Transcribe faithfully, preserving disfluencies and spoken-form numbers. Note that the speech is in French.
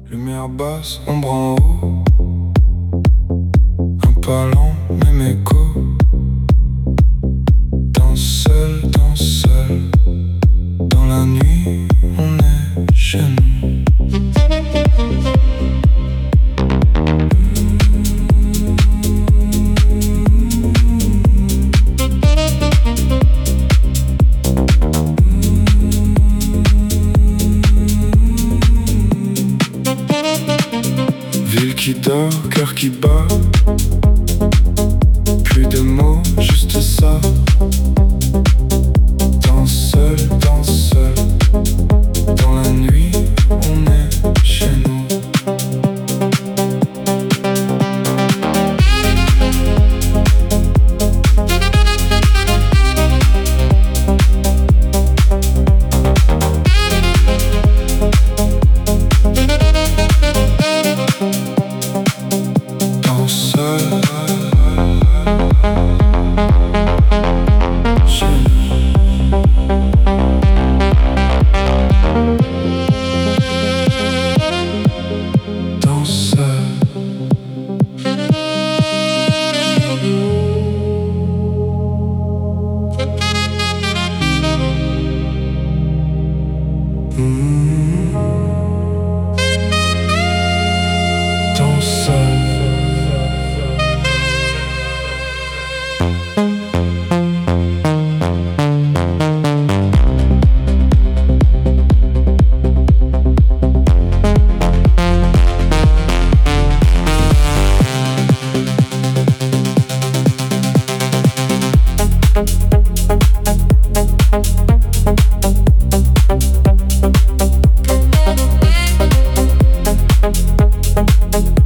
Lumière basse, ombre en haut. Un pas lent, même écho. Danse seul, danse seul. Dans la nuit, on est chez nous. Ville qui dort, cœur qui bat. Plus de mots, juste ça. Danse seul, danse seul. Dans la nuit, on est chez nous. Danse seul. Thank